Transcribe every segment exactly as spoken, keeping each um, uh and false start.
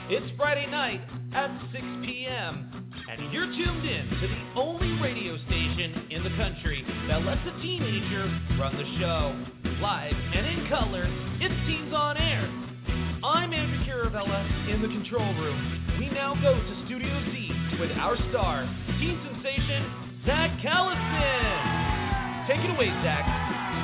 It's Friday night at six p.m. and you're tuned in to the only radio station in the country that lets a teenager run the show. Live and in color, it's Teens on Air. I'm Andrew Caravella in the control room. We now go to Studio Z with our star, teen sensation, Zach Callison. Take it away, Zach.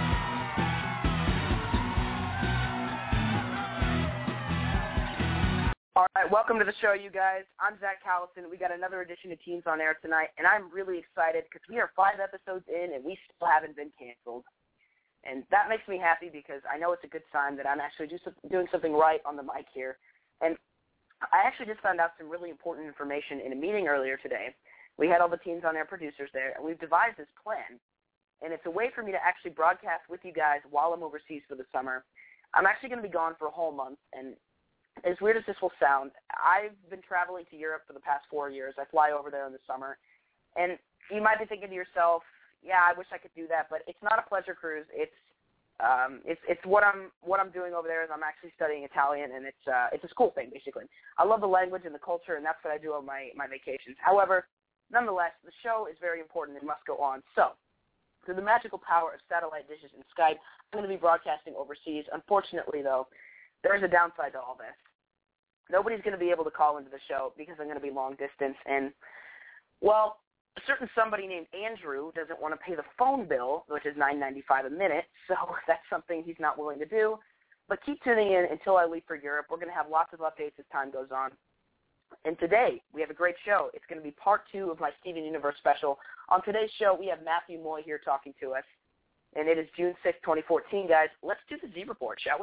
All right, welcome to the show, you guys. I'm Zach Callison. We got another edition of Teens on Air tonight, and I'm really excited because we are five episodes in, and we still haven't been canceled. And that makes me happy because I know it's a good sign that I'm actually do some, doing something right on the mic here. And I actually just found out some really important information in a meeting earlier today. We had all the Teens on Air producers there, and we've devised this plan. And it's a way for me to actually broadcast with you guys while I'm overseas for the summer. I'm actually going to be gone for a whole month, and as weird as this will sound, I've been traveling to Europe for the past four years. I fly over there in the summer. And you might be thinking to yourself, yeah, I wish I could do that, but it's not a pleasure cruise. It's um, it's it's what I'm what I'm doing over there is I'm actually studying Italian, and it's uh, it's a school thing, basically. I love the language and the culture, and that's what I do on my, my vacations. However, nonetheless, the show is very important and must go on. So, through the magical power of satellite dishes and Skype, I'm going to be broadcasting overseas. Unfortunately, though, there is a downside to all this. Nobody's going to be able to call into the show because I'm going to be long distance. And, well, a certain somebody named Andrew doesn't want to pay the phone bill, which is nine ninety-five a minute, so that's something he's not willing to do. But keep tuning in until I leave for Europe. We're going to have lots of updates as time goes on. And today, we have a great show. It's going to be part two of my Steven Universe special. On today's show, we have Matthew Moy here talking to us. And it is June sixth, twenty fourteen, guys. Let's do the Z Report, shall we?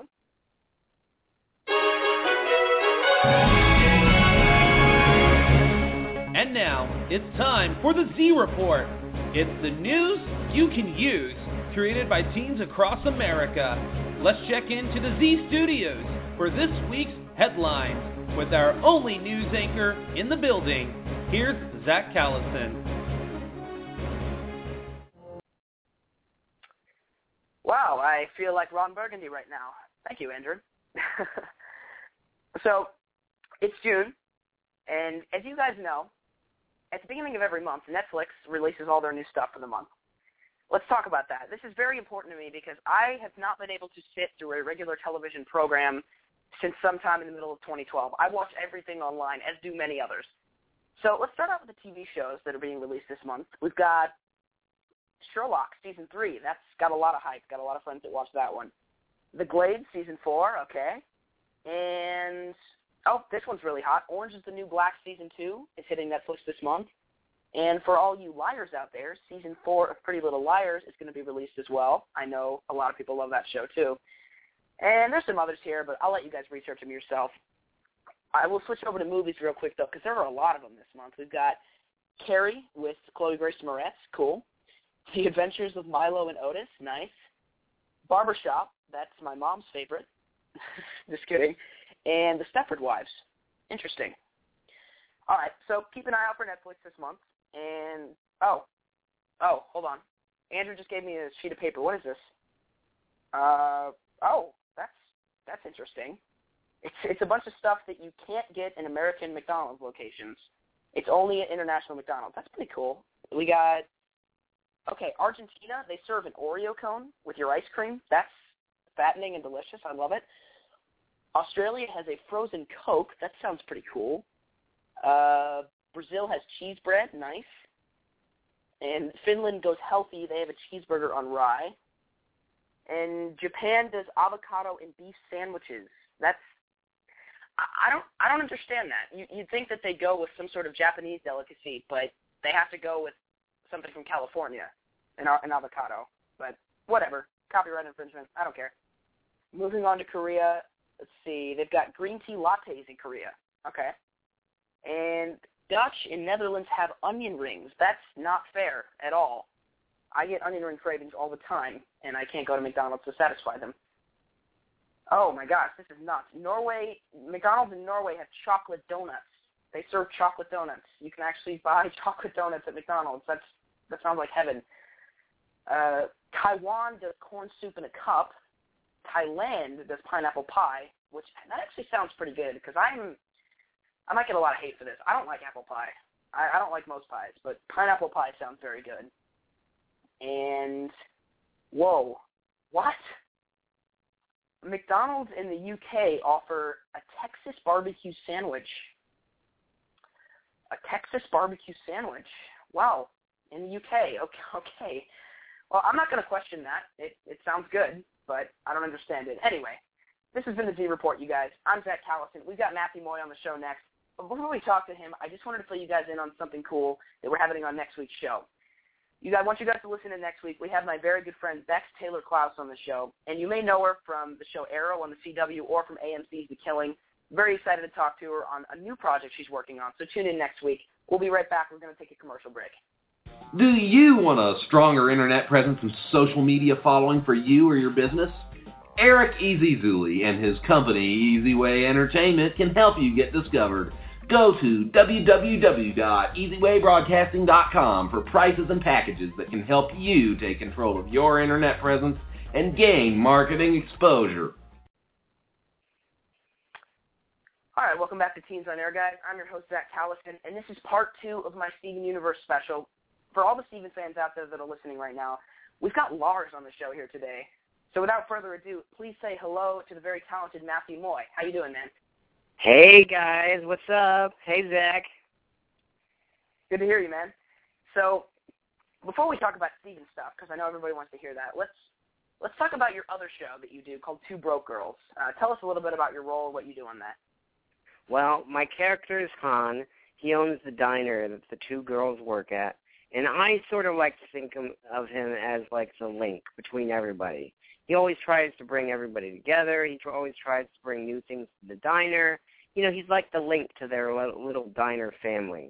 And now, it's time for the Z Report. It's the news you can use, created by teens across America. Let's check into the Z Studios for this week's headlines with our only news anchor in the building. Here's Zach Callison. Wow, I feel like Ron Burgundy right now. Thank you, Andrew. So, it's June, and as you guys know, at the beginning of every month, Netflix releases all their new stuff for the month. Let's talk about that. This is very important to me because I have not been able to sit through a regular television program since sometime in the middle of twenty twelve. I watch everything online, as do many others. So let's start out with the T V shows that are being released this month. We've got Sherlock Season three. That's got a lot of hype. Got a lot of friends that watch that one. The Glade Season four, okay. And, oh, this one's really hot. Orange is the New Black Season two is hitting Netflix this month. And for all you liars out there, Season four of Pretty Little Liars is going to be released as well. I know a lot of people love that show, too. And there's some others here, but I'll let you guys research them yourself. I will switch over to movies real quick, though, because there are a lot of them this month. We've got Carrie with Chloe Grace Moretz, cool. The Adventures of Milo and Otis, nice. Barbershop, that's my mom's favorite. Just kidding. And The Stepford Wives. Interesting. All right, so keep an eye out for Netflix this month. And, oh, oh, hold on. Andrew just gave me a sheet of paper. What is this? Uh, oh, that's that's interesting. It's it's a bunch of stuff that you can't get in American McDonald's locations. It's only at international McDonald's. That's pretty cool. We got, okay, Argentina, they serve an Oreo cone with your ice cream. That's fattening and delicious. I love it. Australia has a frozen Coke. That sounds pretty cool. Uh, Brazil has cheese bread. Nice. And Finland goes healthy. They have a cheeseburger on rye. And Japan does avocado and beef sandwiches. That's I don't I don't understand that. You, you'd think that they go with some sort of Japanese delicacy, but they have to go with something from California, an, an avocado. But whatever. Copyright infringement. I don't care. Moving on to Korea. Let's see. They've got green tea lattes in Korea. Okay. And Dutch in Netherlands have onion rings. That's not fair at all. I get onion ring cravings all the time, and I can't go to McDonald's to satisfy them. Oh, my gosh, this is nuts. Norway, McDonald's in Norway have chocolate donuts. They serve chocolate donuts. You can actually buy chocolate donuts at McDonald's. That's That sounds like heaven. Uh, Taiwan does corn soup in a cup. Thailand does pineapple pie, which that actually sounds pretty good because I'm I might get a lot of hate for this. I don't like apple pie. I, I don't like most pies, but pineapple pie sounds very good. And, whoa, what? McDonald's in the U K offer a Texas barbecue sandwich. A Texas barbecue sandwich. Wow, in the U K. Okay, okay. Well, I'm not going to question that. It, it sounds good, but I don't understand it. Anyway, this has been the Z Report, you guys. I'm Zach Callison. We've got Matthew Moy on the show next. But before we talk to him, I just wanted to fill you guys in on something cool that we're having on next week's show. You guys, I want you guys to listen in next week. We have my very good friend Bex Taylor Klaus on the show, and you may know her from the show Arrow on the C W or from A M C's The Killing. Very excited to talk to her on a new project she's working on, so tune in next week. We'll be right back. We're going to take a commercial break. Do you want a stronger internet presence and social media following for you or your business? Eric Ezizuli and his company, Easyway Entertainment, can help you get discovered. Go to w w w dot easyway broadcasting dot com for prices and packages that can help you take control of your internet presence and gain marketing exposure. All right, welcome back to Teens on Air, guys. I'm your host, Zach Callison, and this is part two of my Steven Universe special. For all the Steven fans out there that are listening right now, we've got Lars on the show here today. So without further ado, please say hello to the very talented Matthew Moy. How you doing, man? Hey, guys. What's up? Hey, Zach. Good to hear you, man. So before we talk about Steven stuff, because I know everybody wants to hear that, let's let's talk about your other show that you do called Two Broke Girls. Uh, tell us a little bit about your role, what you do on that. Well, my character is Han. He owns the diner that the two girls work at, and I sort of like to think of him as like the link between everybody. He always tries to bring everybody together. He always tries to bring new things to the diner. You know, he's like the link to their little diner family.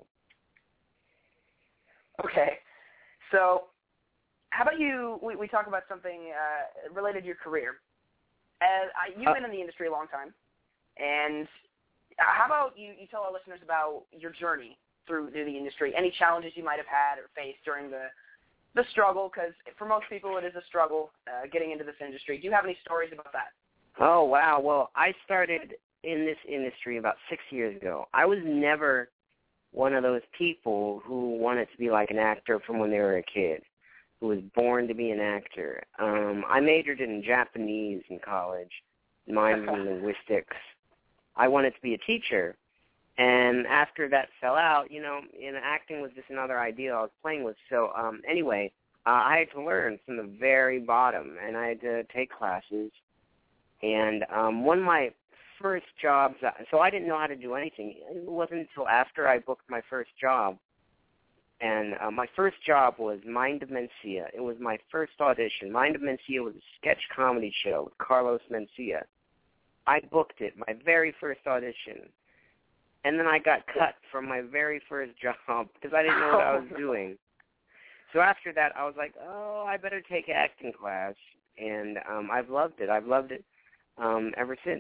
Okay. So how about you, we, we talk about something uh, related to your career. As I, you've uh, been in the industry a long time, and how about you, you tell our listeners about your journey through, through the industry, any challenges you might have had or faced during the the struggle, because for most people it is a struggle uh, getting into this industry. Do you have any stories about that? Oh, wow. Well, I started in this industry about six years ago. I was never one of those people who wanted to be like an actor from when they were a kid, who was born to be an actor. Um, I majored in Japanese in college, minored in linguistics. I wanted to be a teacher. And after that fell out, you know, and acting was just another idea I was playing with. So um, anyway, uh, I had to learn from the very bottom, and I had to take classes. And um, one of my first jobs, so I didn't know how to do anything. It wasn't until after I booked my first job. And uh, my first job was Mind of Mencia. It was my first audition. Mind of Mencia was a sketch comedy show with Carlos Mencia. I booked it, my very first audition. And then I got cut from my very first job because I didn't know what I was doing. So after that, I was like, oh, I better take acting class. And um, I've loved it. I've loved it um, ever since.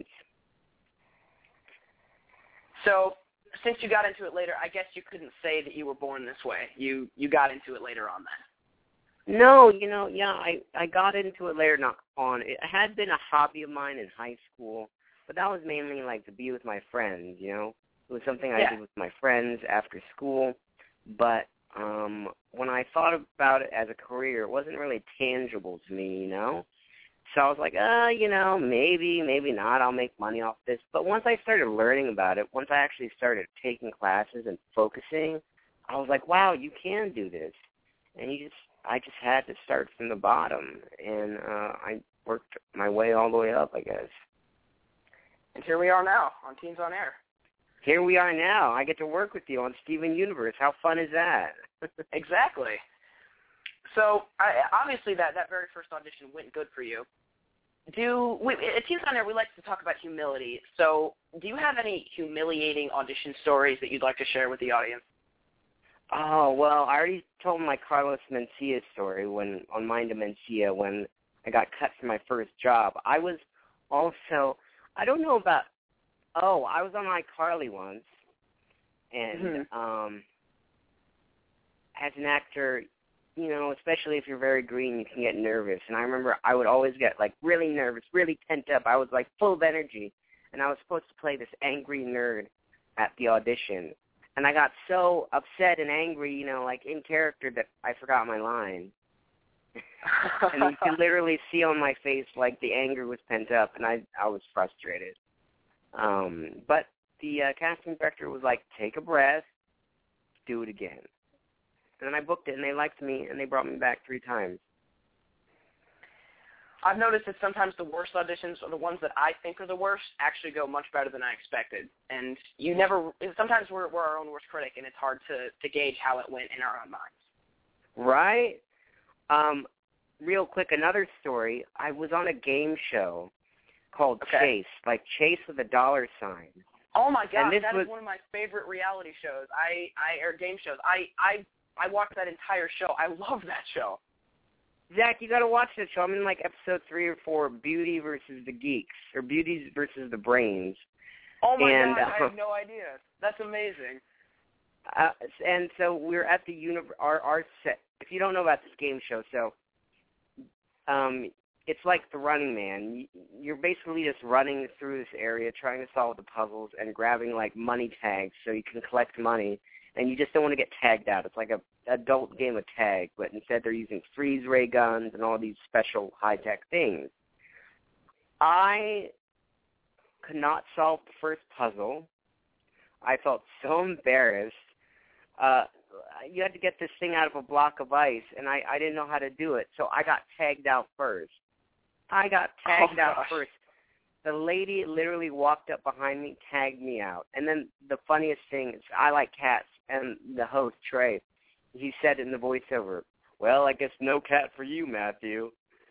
So since you got into it later, I guess you couldn't say that you were born this way. You you got into it later on then. No, you know, yeah, I, I got into it later on. It had been a hobby of mine in high school, but that was mainly like to be with my friends, you know. It was something I yeah. did with my friends after school, but um, when I thought about it as a career, it wasn't really tangible to me, you know. So I was like, uh, you know, maybe, maybe not. I'll make money off this. But once I started learning about it, once I actually started taking classes and focusing, I was like, wow, you can do this. And you just, I just had to start from the bottom, and uh, I worked my way all the way up, I guess. And here we are now on Teens on Air. Here we are now. I get to work with you on Steven Universe. How fun is that? Exactly. So I, obviously that, that very first audition went good for you. Do we, at Teens on Air, we like to talk about humility. So do you have any humiliating audition stories that you'd like to share with the audience? Oh, well, I already told my Carlos Mencia story when on Mind of Mencia when I got cut from my first job. I was also, I don't know about, oh, I was on iCarly once, and mm-hmm. um, as an actor, you know, especially if you're very green, you can get nervous. And I remember I would always get, like, really nervous, really pent up. I was, like, full of energy, and I was supposed to play this angry nerd. at the audition. And I got so upset and angry, you know, like in character, that I forgot my line. And you can literally see on my face, like, the anger was pent up, and I I was frustrated. Um, but the uh, casting director was like, take a breath, do it again. And then I booked it, and they liked me, and they brought me back three times. I've noticed that sometimes the worst auditions, or the ones that I think are the worst, actually go much better than I expected. And you never, sometimes we're, we're our own worst critic, and it's hard to, to gauge how it went in our own minds. Right? Um, real quick, another story. I was on a game show called Okay. Chase, like Chase with a dollar sign. Oh, my God, this that was, is one of my favorite reality shows. I, I or game shows. I, I, I watched that entire show. I love that show. Zach, you got to watch this show. I'm in like episode three or four, Beauty versus the Geeks, or Beauties versus the Brains. Oh, my and, God, uh, I have no idea. That's amazing. Uh, and so we're at the uni- our our set. If you don't know about this game show, so um, it's like The Running Man. You're basically just running through this area, trying to solve the puzzles and grabbing like money tags so you can collect money. And you just don't want to get tagged out. It's like a adult game of tag, but instead they're using freeze ray guns and all these special high-tech things. I could not solve the first puzzle. I felt so embarrassed. Uh, you had to get this thing out of a block of ice, and I, I didn't know how to do it, so I got tagged out first. I got tagged oh, out gosh. first. The lady literally walked up behind me, tagged me out. And then the funniest thing is I like cats, and the host, Trey, he said in the voiceover, well, I guess no cat for you, Matthew.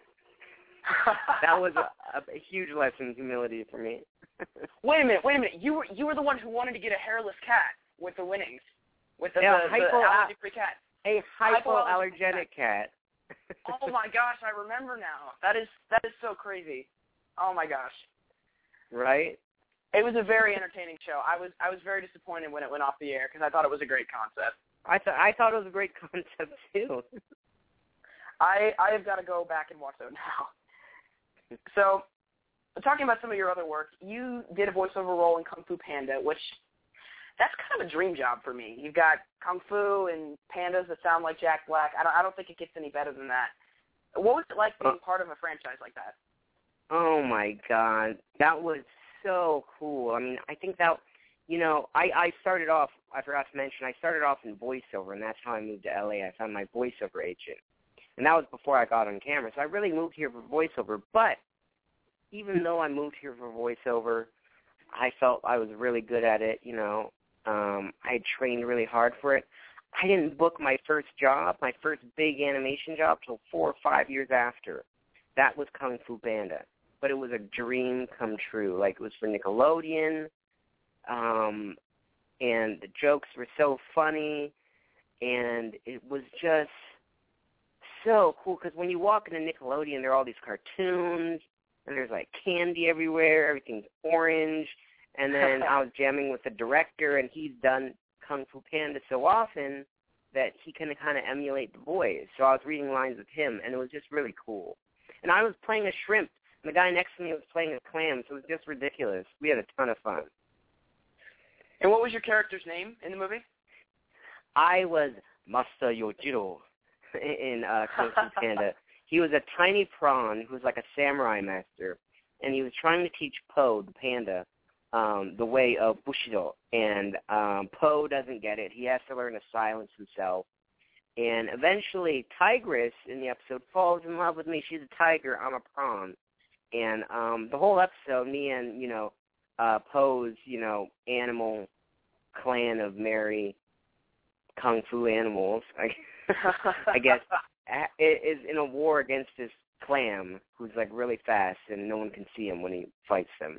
That was a, a huge lesson in humility for me. Wait a minute, wait a minute. You were you were the one who wanted to get a hairless cat with the winnings, with the, Yeah, the, hypo- the allergy-free cat. A hypoallergenic cat. Oh my gosh, I remember now. That is that is so crazy. Oh my gosh. Right? It was a very entertaining show. I was I was very disappointed when it went off the air because I thought it was a great concept. I thought I thought it was a great concept too. I I have got to go back and watch that now. So, talking about some of your other work, you did a voiceover role in Kung Fu Panda, which that's kind of a dream job for me. You've got Kung Fu and pandas that sound like Jack Black. I don't I don't think it gets any better than that. What was it like being part of a franchise like that? Oh my God, that was so cool. I mean, I think that, you know, I, I started off, I forgot to mention, I started off in voiceover, and that's how I moved to L A. I found my voiceover agent. And that was before I got on camera. So I really moved here for voiceover. But even though I moved here for voiceover, I felt I was really good at it, you know. Um, I had trained really hard for it. I didn't book my first job, my first big animation job, till four or five years after. That was Kung Fu Panda. But it was a dream come true. Like, it was for Nickelodeon, um, and the jokes were so funny, and it was just so cool, because when you walk into Nickelodeon, there are all these cartoons, and there's, like, candy everywhere, everything's orange, and then I was jamming with the director, and he's done Kung Fu Panda so often that he can kind of emulate the voice. So I was reading lines with him, and it was just really cool. And I was playing a shrimp, and the guy next to me was playing a clam, so it was just ridiculous. We had a ton of fun. And what was your character's name in the movie? I was Master Yojiro in uh, Kung Fu Panda. He was a tiny prawn who was like a samurai master, and he was trying to teach Po, the panda, um, the way of Bushido. And um, Po doesn't get it. He has to learn to silence himself. And eventually, Tigress in the episode falls in love with me. She's a tiger. I'm a prawn. And um, the whole episode, me and, you know, uh, Po's, you know, animal clan of merry kung fu animals, I, I guess, is in a war against this clam who's, like, really fast, and no one can see him when he fights them.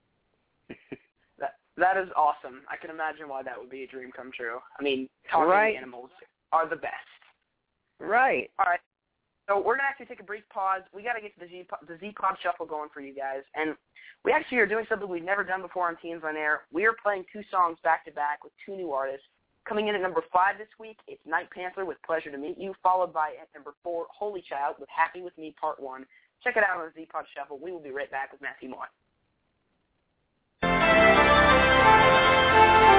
that That is awesome. I can imagine why that would be a dream come true. I mean, talking right. animals are the best. Right. All right. So we're going to actually take a brief pause. We got to get the Z the Z-Pod Shuffle going for you guys. And we actually are doing something we've never done before on Teens on Air. We are playing two songs back-to-back with two new artists. Coming in at number five this week, it's Night Panther with Pleasure to Meet You, followed by at number four, Holy Child with Happy With Me Part one. Check it out on the Z-Pod Shuffle. We will be right back with Matthew Moore.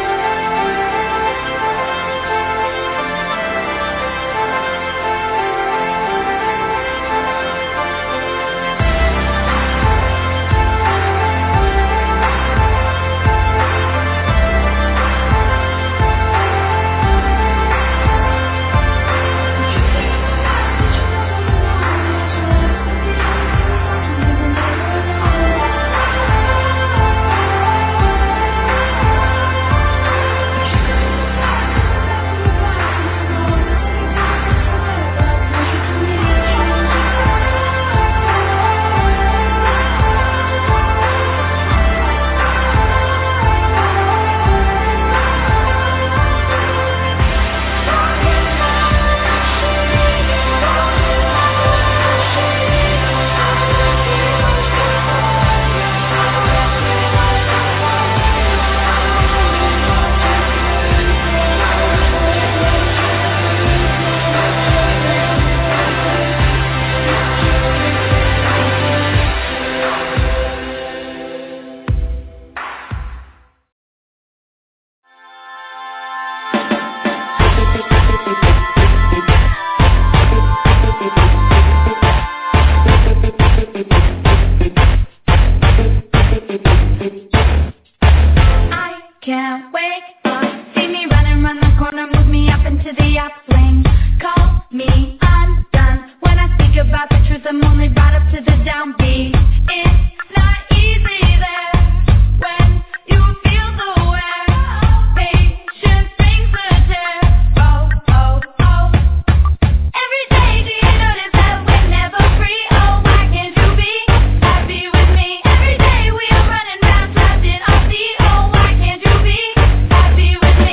can't wake up. See me running round the corner, move me up into the upswing. Call me undone. When I speak about the truth, I'm only brought up to the downbeat. It's not easy there when you feel the wear. Patience brings the tear. Oh, oh, oh. Every day do you notice that we're never free? Oh, why can't you be happy with me? Every day we are running round trapped in our seat. Oh, why can't you be happy with me?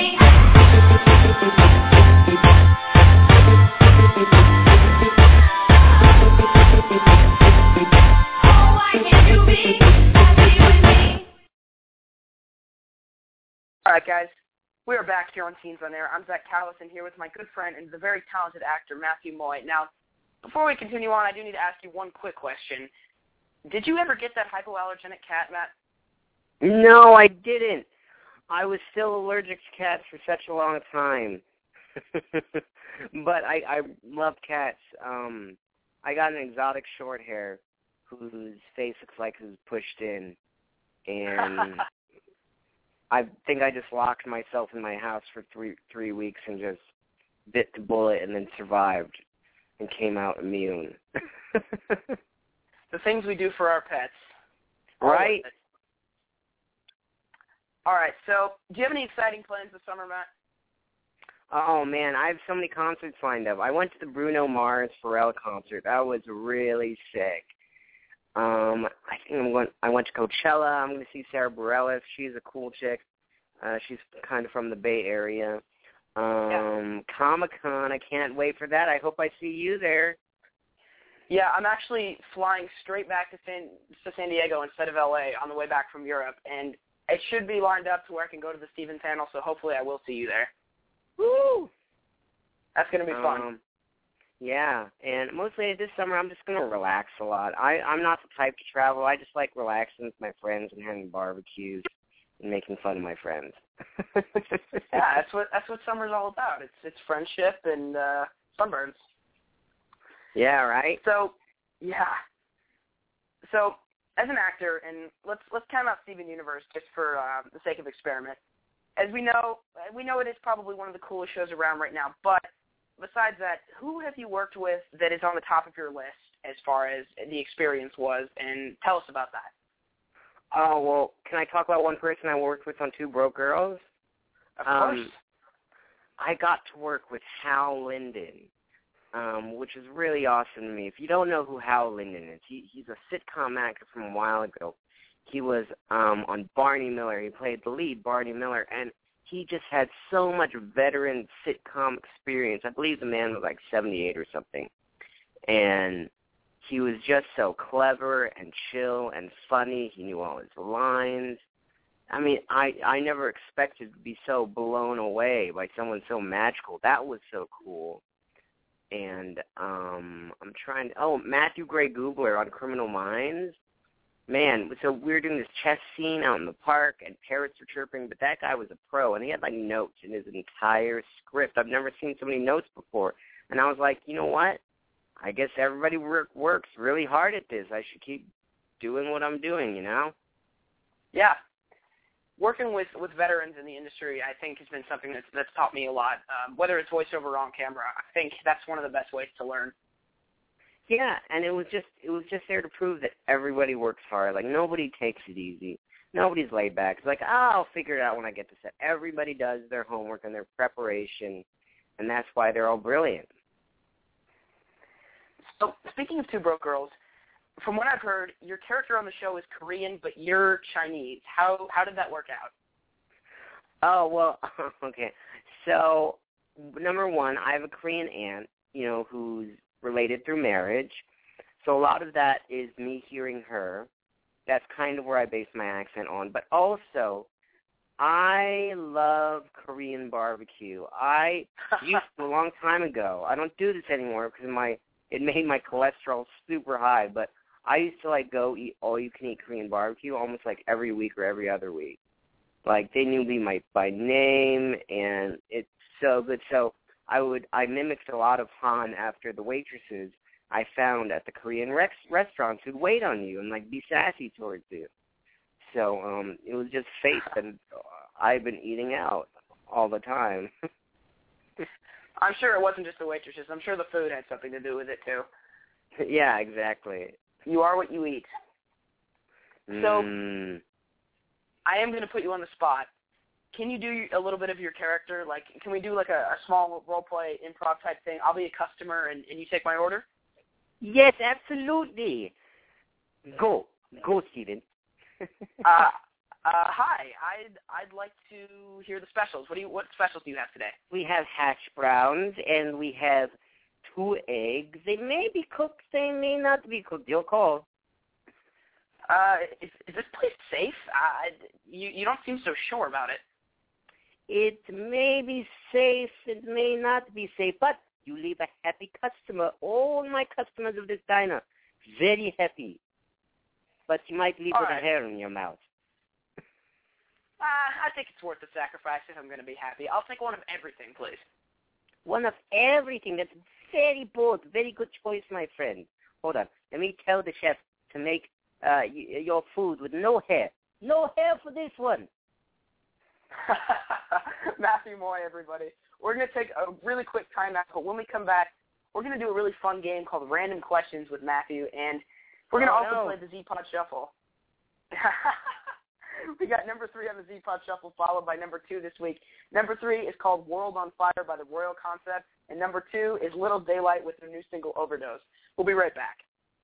All right, guys, we are back here on Teens on Air. I'm Zach Callison here with my good friend and the very talented actor, Matthew Moy. Now, before we continue on, I do need to ask you one quick question. Did you ever get that hypoallergenic cat, Matt? No, I didn't. I was still allergic to cats for such a long time. But I, I love cats. Um, I got an exotic short hair whose face looks like it was pushed in. And I think I just locked myself in my house for three three weeks and just bit the bullet and then survived and came out immune. The things we do for our pets. Right? All right, so do you have any exciting plans this summer, Matt? Oh, man, I have so many concerts lined up. I went to the Bruno Mars Pharrell concert. That was really sick. Um, I think I'm going. I went to Coachella. I'm going to see Sarah Bareilles. She's a cool chick. Uh, she's kind of from the Bay Area. Um, yeah. Comic-Con. I can't wait for that. I hope I see you there. Yeah, I'm actually flying straight back to San to San Diego instead of L A on the way back from Europe, and it should be lined up to where I can go to the Steven panel. So hopefully, I will see you there. Woo! That's going to be fun. Um, Yeah, and mostly this summer I'm just going to relax a lot. I, I'm not the type to travel. I just like relaxing with my friends and having barbecues and making fun of my friends. Yeah, that's what that's what summer's all about. It's it's friendship and uh, sunburns. Yeah, right? So, yeah. So, as an actor, and let's let's count out Steven Universe just for uh, the sake of experiment. As we know, we know it is probably one of the coolest shows around right now, but besides that, who have you worked with that is on the top of your list as far as the experience was, and tell us about that. Oh, well, can I talk about one person I worked with on Two Broke Girls? Of um, course. I got to work with Hal Linden, um, which is really awesome to me. If you don't know who Hal Linden is, he, he's a sitcom actor from a while ago. He was um, on Barney Miller. He played the lead, Barney Miller, and he just had so much veteran sitcom experience. I believe the man was like seventy-eight or something. And he was just so clever and chill and funny. He knew all his lines. I mean, I, I never expected to be so blown away by someone so magical. That was so cool. And um, I'm trying to, oh, Matthew Gray Gubler on Criminal Minds. Man, so we were doing this chess scene out in the park, and parrots were chirping, but that guy was a pro, and he had, like, notes in his entire script. I've never seen so many notes before. And I was like, you know what? I guess everybody work, works really hard at this. I should keep doing what I'm doing, you know? Yeah. Working with, with veterans in the industry, I think, has been something that's, that's taught me a lot. Um, whether it's voiceover or on camera, I think that's one of the best ways to learn. Yeah, and it was just it was just there to prove that everybody works hard. Like, nobody takes it easy. Nobody's laid back. It's like, oh, I'll figure it out when I get to set. Everybody does their homework and their preparation, and that's why they're all brilliant. So, speaking of Two Broke Girls, from what I've heard, your character on the show is Korean, but you're Chinese. How how did that work out? Oh, well, okay. So, number one, I have a Korean aunt, you know, who's related through marriage. So a lot of that is me hearing her. That's kind of where I base my accent on. But also, I love Korean barbecue. I used to a long time ago. I don't do this anymore because my it made my cholesterol super high. But I used to like go eat all you can eat Korean barbecue almost like every week or every other week. Like they knew me my, by name, and it's so good. So I would I mimicked a lot of Han after the waitresses I found at the Korean rex, restaurants who'd wait on you and like be sassy towards you. So um, it was just fate, and I've been eating out all the time. I'm sure it wasn't just the waitresses. I'm sure the food had something to do with it, too. Yeah, exactly. You are what you eat. So mm. I am going to put you on the spot. Can you do a little bit of your character? Like, can we do like a, a small role-play improv type thing? I'll be a customer, and, and you take my order? Yes, absolutely. Go. Go, Steven. uh, uh, hi. I'd I'd like to hear the specials. What do you what specials do you have today? We have hash browns, and we have two eggs. They may be cooked. They may not be cooked. Your call. Uh, is, is this place safe? Uh, you you don't seem so sure about it. It may be safe. It may not be safe. But you leave a happy customer. All my customers of this diner, very happy. But you might leave All with right. a hair in your mouth. Uh, I think it's worth the sacrifice if I'm going to be happy. I'll take one of everything, please. One of everything. That's very bold. Very good choice, my friend. Hold on. Let me tell the chef to make uh, y- your food with no hair. No hair for this one. Matthew Moy, everybody. We're going to take a really quick time out, but when we come back, we're going to do a really fun game called Random Questions with Matthew, and we're going to oh, also no. play the Z-Pod Shuffle. We got number three on the Z-Pod Shuffle, followed by number two this week. Number three is called World on Fire by the Royal Concept, and number two is Little Daylight with their new single, Overdose. We'll be right back.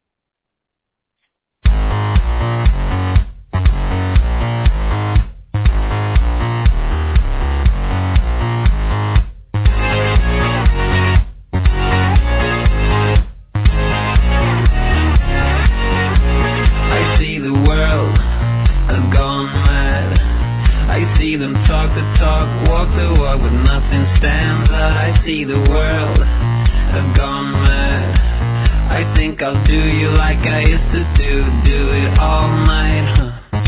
See the world have gone mad. I think I'll do you like I used to do, do it all night, huh?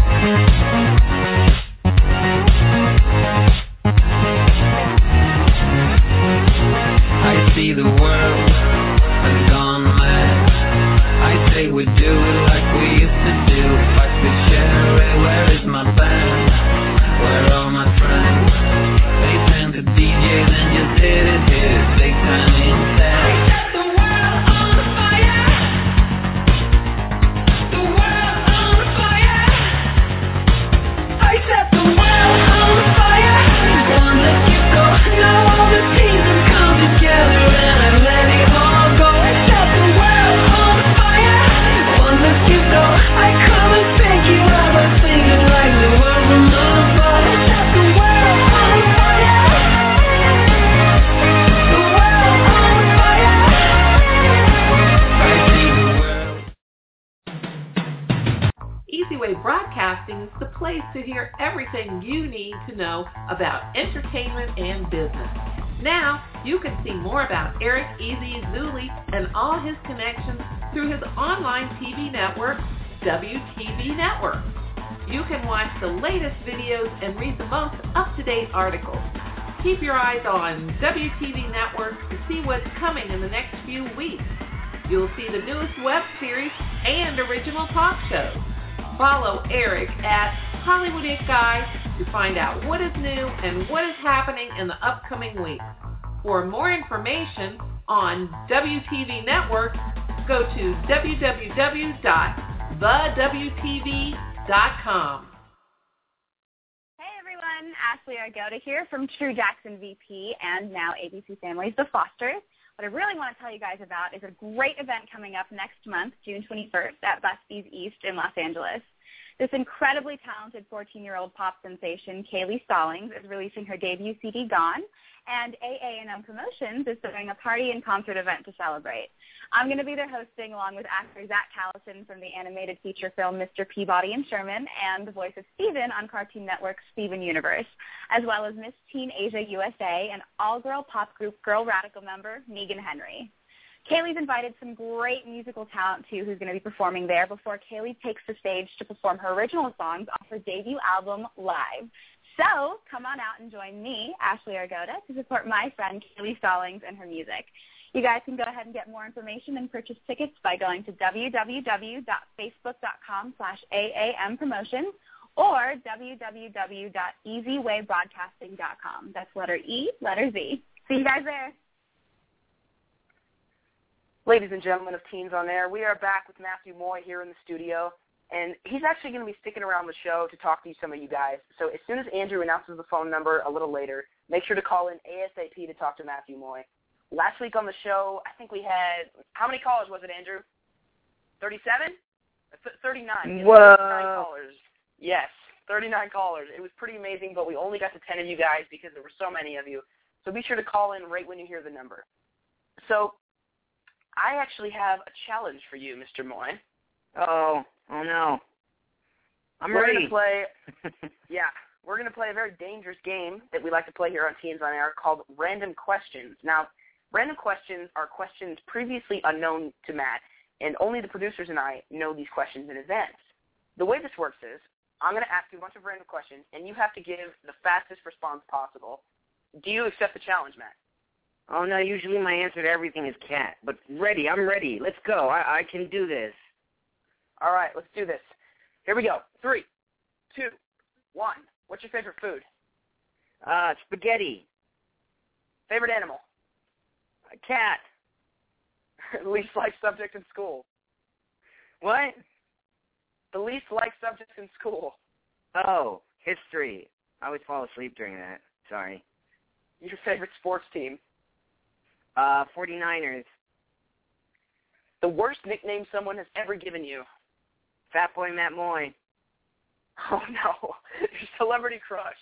I see the world has gone mad. I say we do it like we used to do. If I could share it, where is my band? Where are all my friends? They tend to D J, then just hit it, hit it, big time instead. I set the world on fire. The world on fire. I set the world on fire. One let you go. Now all the pieces come together and I let it all go. I set the world on fire. One let you go. I come and pick you up. I sing it like the world on fire. I set the world on fire. The world on fire. I see the world. Easy Way Broadcasting is the place to hear everything you need to know about entertainment and business. Now, you can see more about Eric Easy Zuli and all his connections through his online T V network, W T V Network. You can watch the latest videos and read the most up-to-date articles. Keep your eyes on W T V Network to see what's coming in the next few weeks. You'll see the newest web series and original talk shows. Follow Eric at Hollywood It Guy to find out what is new and what is happening in the upcoming week. For more information on W T V Network, go to w w w dot the w t v dot com. Hey everyone, Ashley Argota here from True Jackson V P and now A B C Families The Fosters. What I really want to tell you guys about is a great event coming up next month, June twenty-first, at Busty's East in Los Angeles. This incredibly talented fourteen-year-old pop sensation, Kaylee Stallings, is releasing her debut C D, Gone, and A A and M Promotions is throwing a party and concert event to celebrate. I'm going to be there hosting along with actor Zach Callison from the animated feature film Mister Peabody and Sherman and the voice of Steven on Cartoon Network's Steven Universe, as well as Miss Teen Asia U S A and all-girl pop group Girl Radical member Megan Henry. Kaylee's invited some great musical talent, too, who's going to be performing there before Kaylee takes the stage to perform her original songs off her debut album live. So come on out and join me, Ashley Argota, to support my friend Kaylee Stallings and her music. You guys can go ahead and get more information and purchase tickets by going to w w w dot facebook dot com slash A A M promotions or w w w dot easy way broadcasting dot com. That's letter E, letter Z. See you guys there. Ladies and gentlemen of Teens on Air, we are back with Matthew Moy here in the studio, and he's actually going to be sticking around the show to talk to you, some of you guys. So as soon as Andrew announces the phone number a little later, make sure to call in ASAP to talk to Matthew Moy. Last week on the show, I think we had, how many callers was it, Andrew? thirty-seven? thirty-nine. Whoa. thirty-nine callers. Yes, thirty-nine callers. It was pretty amazing, but we only got to ten of you guys because there were so many of you. So be sure to call in right when you hear the number. So I actually have a challenge for you, Mister Moy. Oh, oh no. I'm we're ready. Gonna play, yeah, we're going to play a very dangerous game that we like to play here on Teens on Air called Random Questions. Now, random questions are questions previously unknown to Matt, and only the producers and I know these questions in advance. The way this works is I'm going to ask you a bunch of random questions, and you have to give the fastest response possible. Do you accept the challenge, Matt? Oh, no, usually my answer to everything is cat. But ready, I'm ready. Let's go. I, I can do this. All right, let's do this. Here we go. Three, two, one. What's your favorite food? Uh, spaghetti. Favorite animal? A cat. Least liked subject in school? What? The least liked subject in school? Oh, history. I always fall asleep during that. Sorry. Your favorite sports team? Uh, forty-niners. The worst nickname someone has ever given you? Fat Boy Matt Moy. Oh, no. Your celebrity crush?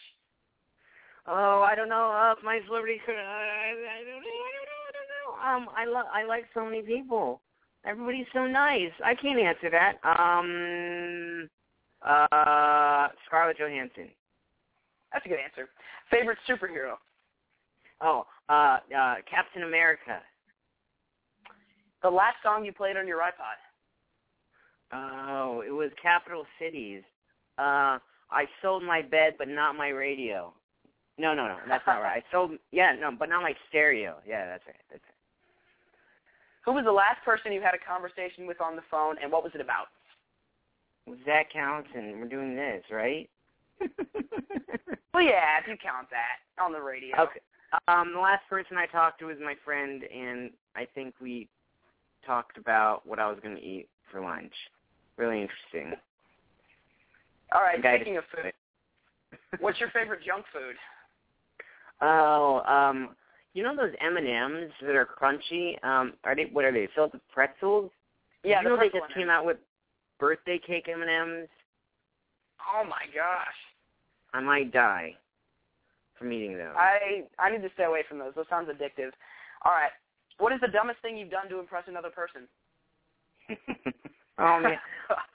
Oh, I don't know. Uh, my celebrity crush. I, I don't know. I don't know. I don't know. Um, I, lo- I like so many people. Everybody's so nice. I can't answer that. Um, uh, Scarlett Johansson. That's a good answer. Favorite superhero? Oh, uh, uh, Captain America. The last song you played on your iPod? Oh, it was Capital Cities. Uh, I sold my bed, but not my radio. No, no, no, that's not right. I sold, yeah, no, but not my stereo. Yeah, that's right. That's right. Who was the last person you had a conversation with on the phone, and what was it about? That counts, and we're doing this, right? Well, yeah, if you count that on the radio. Okay. Um, the last person I talked to was my friend, and I think we talked about what I was going to eat for lunch. Really interesting. All right, Okay. speaking of food, what's your favorite junk food? Oh, um, you know those M and M's that are crunchy? Um, are they? What are they? Filled with pretzels? Yeah, you the know they pretzel just M and M's. came out with birthday cake M and M's. Oh my gosh, I might die from eating those. I I need to stay away from those. Those sounds addictive. All right, what is the dumbest thing you've done to impress another person? Oh man.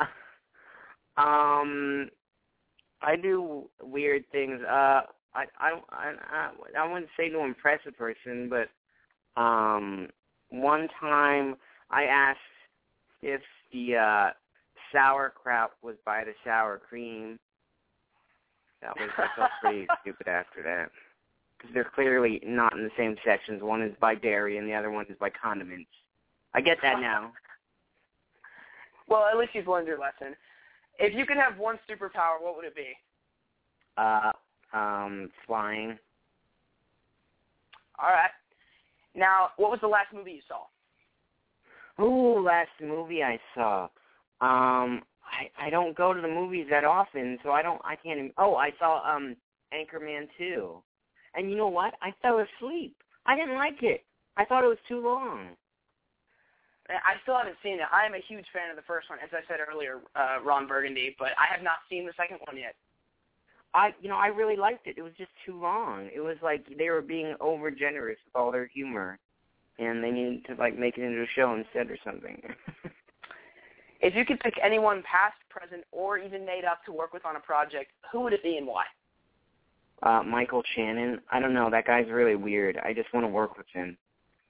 um, I do weird things. Uh, I I I I, I wouldn't say to impress a person, but um, one time I asked if the uh, sauerkraut was by the sour cream. That was I felt pretty stupid after that, because they're clearly not in the same sections. One is by dairy, and the other one is by condiments. I get that now. Well, at least you've learned your lesson. If you could have one superpower, what would it be? Uh, um, flying. All right. Now, what was the last movie you saw? Ooh, last movie I saw. Um, I I don't go to the movies that often, so I don't I can't. Even, oh, I saw um Anchorman two, and you know what? I fell asleep. I didn't like it. I thought it was too long. I still haven't seen it. I am a huge fan of the first one, as I said earlier, uh, Ron Burgundy, but I have not seen the second one yet. I, you know, I really liked it. It was just too long. It was like they were being over generous with all their humor, and they needed to like make it into a show instead or something. If you could pick anyone past, present, or even made up to work with on a project, who would it be and why? Uh, Michael Shannon. I don't know. That guy's really weird. I just want to work with him.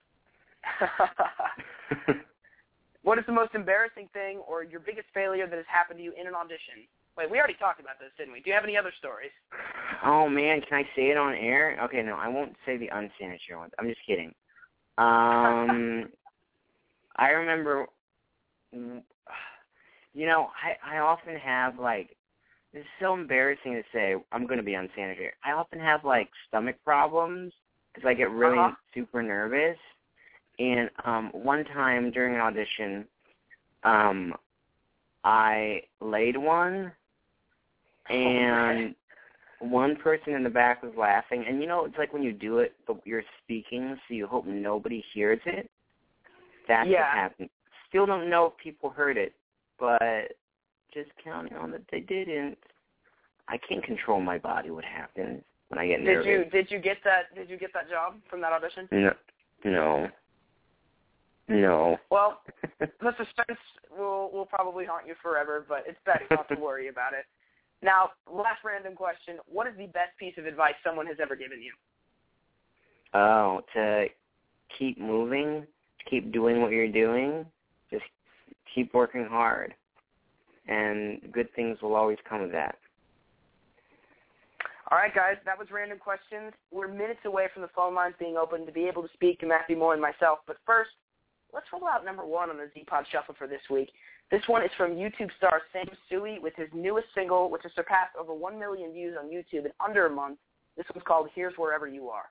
What is the most embarrassing thing or your biggest failure that has happened to you in an audition? Wait, we already talked about this, didn't we? Do you have any other stories? Oh, man, can I say it on air? Okay, no, I won't say the unsanitary ones. I'm just kidding. Um, I remember, you know, I, I often have, like, It's so embarrassing to say I'm going to be unsanitary. I often have, like, stomach problems because I get really uh-huh. super nervous. And um, one time during an audition, um, I laid one, and one person in the back was laughing. And, you know, it's like when you do it, but you're speaking, so you hope nobody hears it. That's yeah. what happened. Still don't know if people heard it, but just counting on that they didn't. I can't control my body. What happens when I get nervous? Did you did you get that Did you get that job from that audition? No, no, no. Well, the suspense will will probably haunt you forever, but it's better not to worry about it. Now, last random question: what is the best piece of advice someone has ever given you? Oh, to keep moving, keep doing what you're doing, just keep working hard. And good things will always come of that. All right, guys, that was Random Questions. We're minutes away from the phone lines being open to be able to speak to Matthew Moore and myself. But first, let's roll out number one on the Z-Pod Shuffle for this week. This one is from YouTube star Sam Sui with his newest single, which has surpassed over one million views on YouTube in under a month. This one's called Here's Wherever You Are.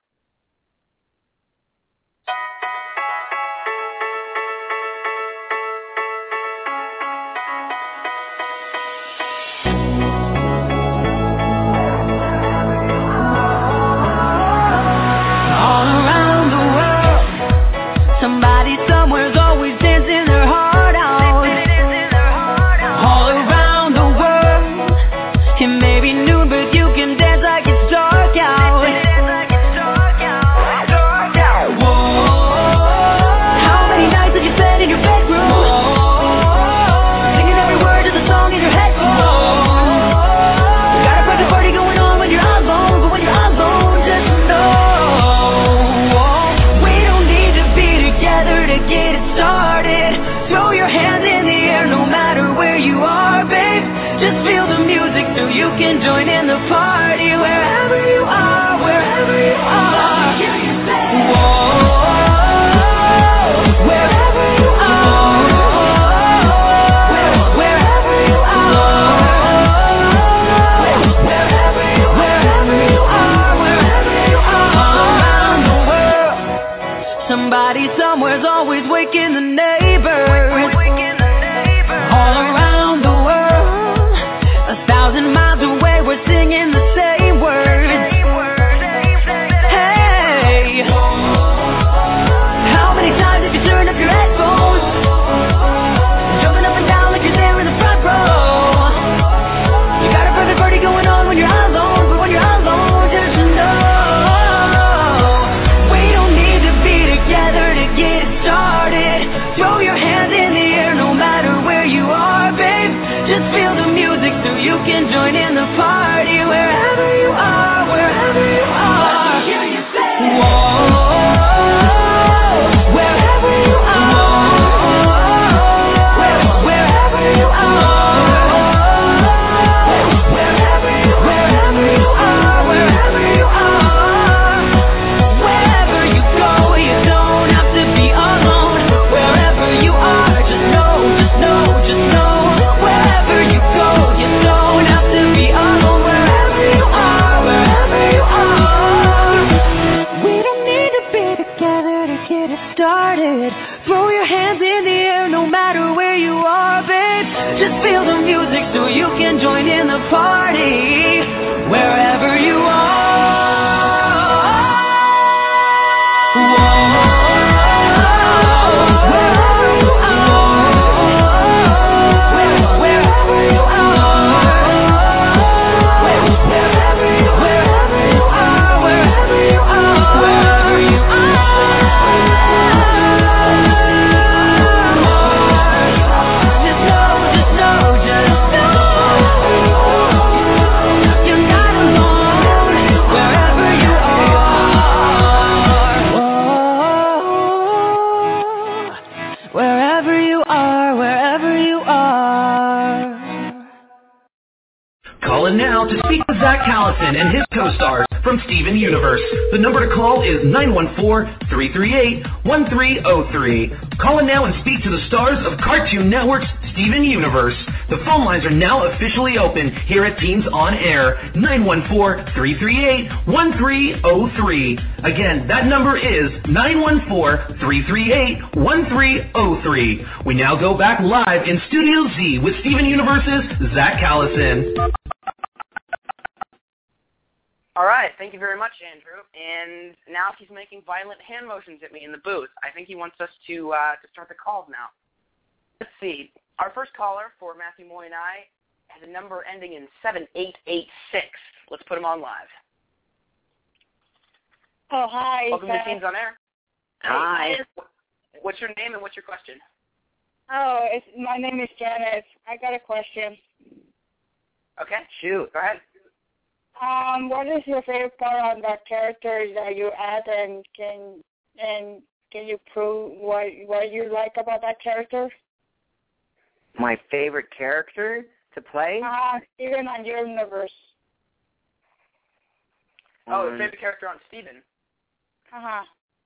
Now to speak with Zach Callison and his co-stars from Steven Universe. The number to call is nine one four, three three eight, one three zero three. Call in now and speak to the stars of Cartoon Network's Steven Universe. The phone lines are now officially open here at Teens on Air. nine one four, three three eight, one three zero three. Again, that number is nine one four, three three eight, one three zero three. We now go back live in Studio Z with Steven Universe's Zach Callison. All right, thank you very much, Andrew. And now he's making violent hand motions at me in the booth. I think he wants us to uh, to start the calls now. Let's see. Our first caller for Matthew Moy and I has a number ending in seven eight eight six. Let's put him on live. Oh, hi. Welcome to Teens on Air. Hi. What's your name and what's your question? Oh, it's, my name is Janet. I got a question. Okay. Shoot. Go ahead. Um, what is your favorite part on the characters that you add, and can and can you prove what what you like about that character? My favorite character to play? Uh, even on your universe. Oh, Um, your favorite character on Steven. Uh-huh.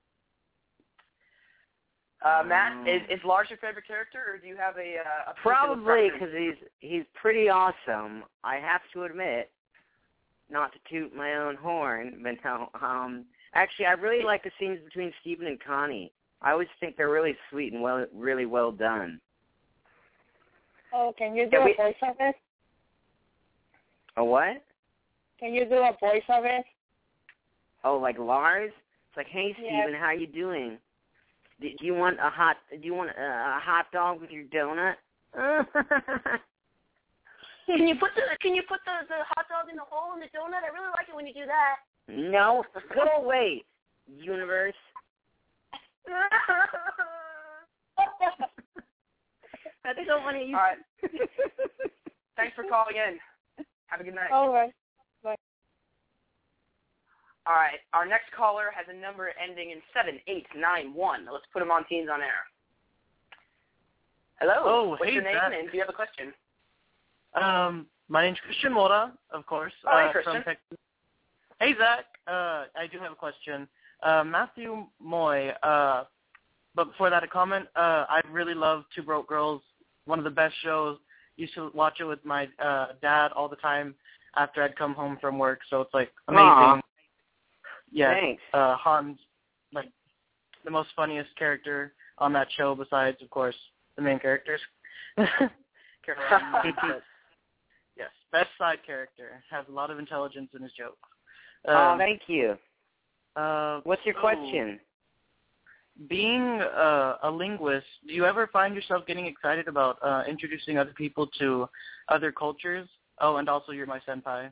Uh, Matt, is, is Lars your favorite character, or do you have a, uh, a Probably because because he's he's pretty awesome. I have to admit, not to toot my own horn, but no. Um, actually, I really like the scenes between Steven and Connie. I always think they're really sweet and well, really well done. Oh, can you do Yeah, we- a voice of it? A what? Can you do a voice of it? Oh, like Lars? It's like, hey, Yes. Steven, how you doing? Do, do you want a hot? Do you want a, a hot dog with your donut? Can you put the Can you put the, the hot dog in the hole in the donut? I really like it when you do that. No, go away, universe. I think I want to use. All right. Thanks for calling in. Have a good night. All right. All right. Our next caller has a number ending in seven eight nine one. Let's put him on Teens on Air. Hello. Oh, What's hey, your name, Zach. and do you have a question? Um, my name's Christian Mora, of course, Oh, hey, uh, Christian. from Texas. Hey, Zach. Uh, I do have a question. Uh, Matthew Moy, uh, but before that, a comment. Uh, I really love Two Broke Girls, one of the best shows. Used to watch it with my uh, dad all the time after I'd come home from work, so it's, like, amazing. Aw. Yeah, Thanks. uh, Han's, like, the most funniest character on that show besides, of course, the main characters. Caroline. But, yes, best side character. Has a lot of intelligence in his jokes. Um, Oh, thank you. uh, What's your so, question? Being uh, a linguist, do you ever find yourself getting excited about uh, introducing other people to other cultures? Oh, and also you're my senpai.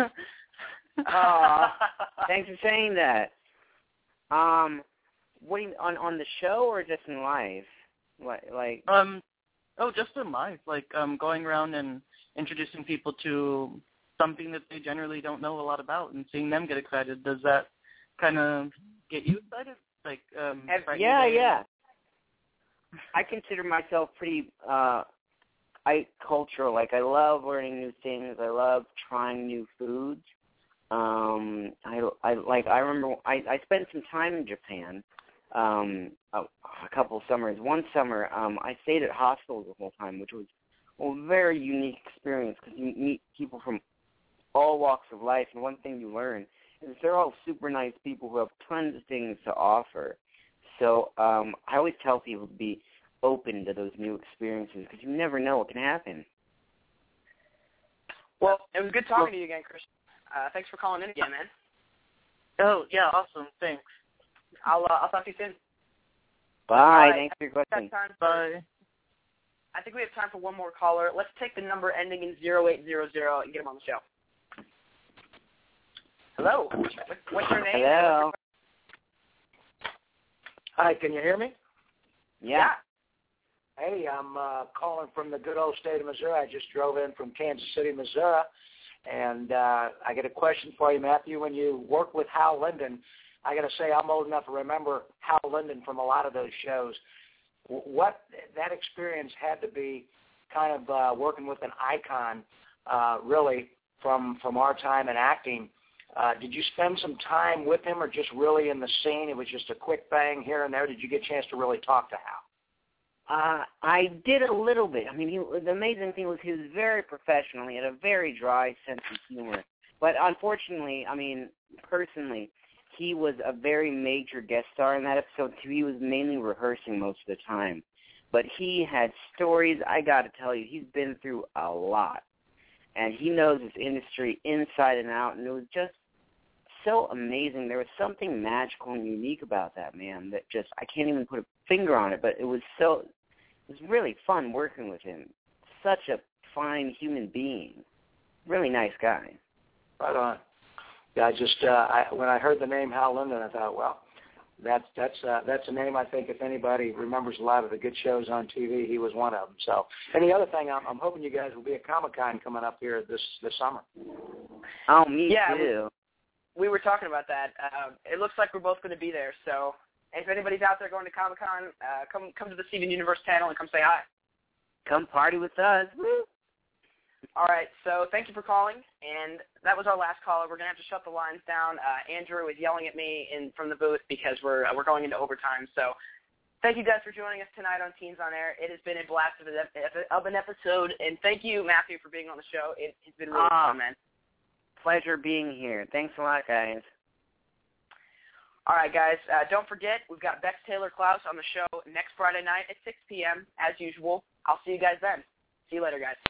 Aw, thanks for saying that. Um, what do you, on on the show or just in life? What like? Um, oh, just in life, like um, going around and introducing people to something that they generally don't know a lot about, and seeing them get excited. Does that kind of get you excited? Like, um, Have, yeah, yeah. I consider myself pretty uh, I cultural. Like, I love learning new things. I love trying new foods. Um, I, I like. I remember I, I spent some time in Japan. Um, a, a couple of summers. One summer, um, I stayed at hostels the whole time, which was a very unique experience because you meet people from all walks of life, and one thing you learn is they're all super nice people who have tons of things to offer. So um, I always tell people to be open to those new experiences because you never know what can happen. Well, it was good talking to you again, Chris. Uh, thanks for calling in again, man. Oh, yeah, awesome. Thanks. I'll uh, I'll talk to you soon. Bye. Right. Thanks for your question. Time for, Bye. I think we have time for one more caller. Let's take the number ending in zero eight zero zero and get him on the show. Hello. What's your name? Hello. Hi, can you hear me? Yeah. Hey, I'm uh, calling from the good old state of Missouri. I just drove in from Kansas City, Missouri, and uh, I got a question for you, Matthew. When you work with Hal Linden, I got to say I'm old enough to remember Hal Linden from a lot of those shows. What that experience had to be kind of uh, working with an icon, uh, really, from, from our time in acting. Uh, did you spend some time with him or just really in the scene? It was just a quick bang here and there. Did you get a chance to really talk to Hal? Uh, I did a little bit. I mean, he, the amazing thing was he was very professional. He had a very dry sense of humor. But unfortunately, I mean, personally, he was a very major guest star in that episode. He was mainly rehearsing most of the time. But he had stories, I got to tell you, he's been through a lot. And he knows this industry inside and out, and it was just so amazing. There was something magical and unique about that man that just, I can't even put a finger on it, but it was so, it was really fun working with him. Such a fine human being. Really nice guy. Right on. Yeah, I just, uh, I, when I heard the name Hal Linden, I thought, well, that's that's uh, that's a name I think if anybody remembers a lot of the good shows on T V, he was one of them. So, and the other thing, I'm, I'm hoping you guys will be at Comic-Con coming up here this this summer. Oh, me yeah, too. We, we were talking about that. Uh, it looks like we're both going to be there. So, if anybody's out there going to Comic-Con, uh, come come to the Steven Universe panel and come say hi. Come party with us. Woo. All right, so thank you for calling, and that was our last caller. We're going to have to shut the lines down. Uh, Andrew is yelling at me in from the booth because we're uh, we're going into overtime. So thank you guys for joining us tonight on Teens on Air. It has been a blast of an, of an episode, and thank you, Matthew, for being on the show. It, it's been really ah, fun, man. Pleasure being here. Thanks a lot, guys. All right, guys, uh, don't forget, we've got Bex Taylor-Klaus on the show next Friday night at six p.m., as usual. I'll see you guys then. See you later, guys.